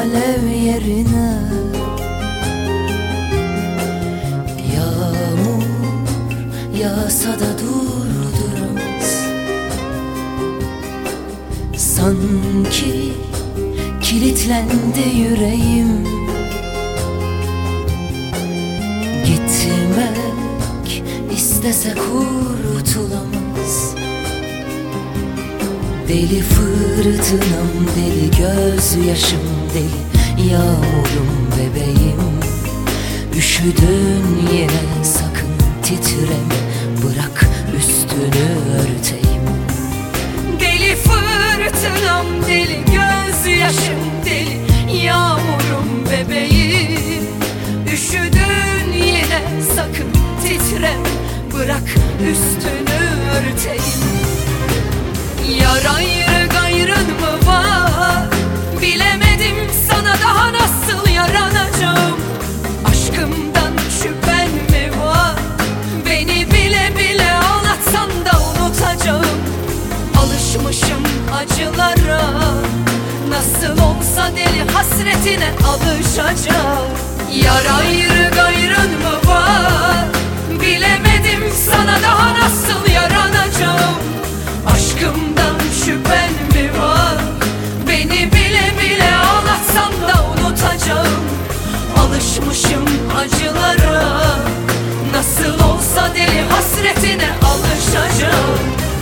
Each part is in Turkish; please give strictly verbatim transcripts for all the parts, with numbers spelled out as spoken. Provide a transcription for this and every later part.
alev yerine yağmur yağsa da durduramaz. Sanki kilitlendi yüreğim, gitmek istese kurtulamaz. Deli fırtınam, deli gözyaşım, deli yağmurum bebeğim. Üşüdün yine, sakın titreme, bırak üstünü örteyim. Deli fırtınam, deli gözyaşım, deli yağmurum bebeğim. Üşüdün yine, sakın titreme, bırak üstünü örteyim. Yar ayrı gayrın mı var? Bilemedim sana daha nasıl yaranacağım. Aşkımdan şüphen mi var? Beni bile bile ağlatsan da unutacağım. Alışmışım acılara, nasıl olsa deli hasretine alışacağım. Yar ayrı gayrın mı var? Bilemedim sana daha nasıl yaranacağım. Aşkımdan şüphen mi var? Beni bile bile ağlatsan da unutacağım. Alışmışım acılara, nasıl olsa deli hasretine alışacağım.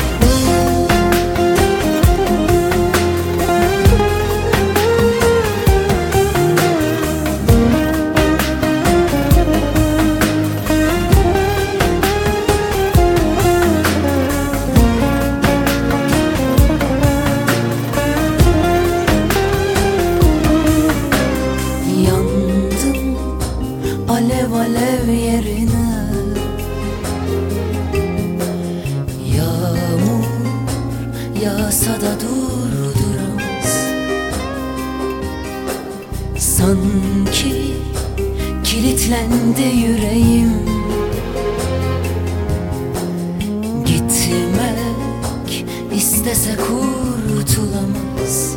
Alev alev yerine yağmur yağsa da durduramaz. Sanki kilitlendi yüreğim, gitmek istese kurtulamaz.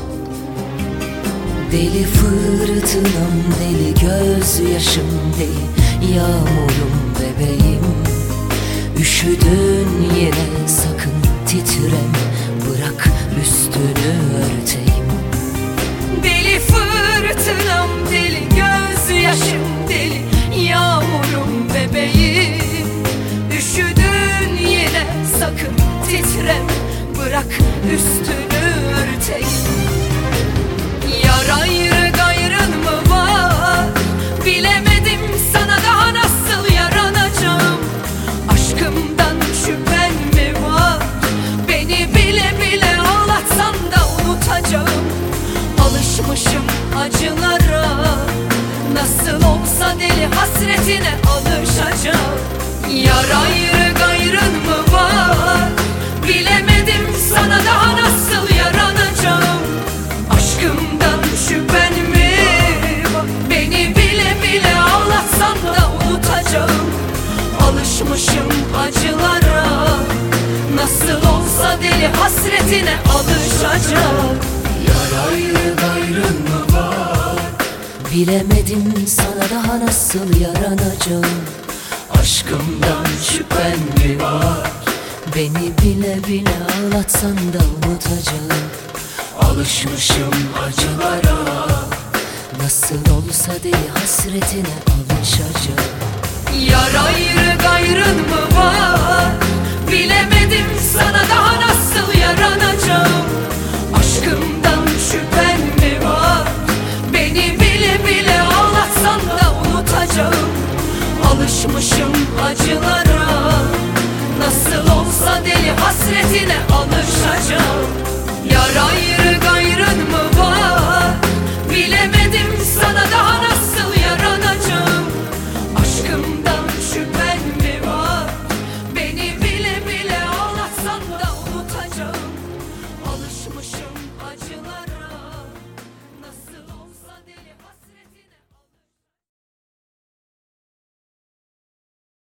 Deli fırtınam, deli gözyaşım, deli yağmurum bebeğim. Üşüdün yine, sakın titreme, bırak üstünü örteyim. Deli fırtınam, deli gözyaşım, deli yağmurum bebeğim. Üşüdün yine, sakın titreme, bırak üstünü örteyim. Yar ayrı gayrın mı var? Bilemedim sana daha nasıl yaranacağım. Aşkımdan şüphen mi var? Beni bile bile ağlatsan da unutacağım. Alışmışım acılara, nasıl olsa deli hasretine alışacağım. Yar ayrı gayrın mı var? Bilemedim sana daha nasıl yaranacağım. Aşkımdan şüphen mi var? Beni bile bile ağlatsan da unutacağım. Alışmışım acılara, nasıl olsa deli hasretine alışacağım. Yar ayrı gayrın mı var? Bilemedim sana daha nasıl yaranacağım. Aşkımdan şüphen mi var? Beni bile bile ağlatsan da unutacağım. Alışmışım acılara, nasıl olsa deli hasretine alışacağım. Yar ayrı gayrın mı var? Bilemedim sana daha nasıl yaranacağım.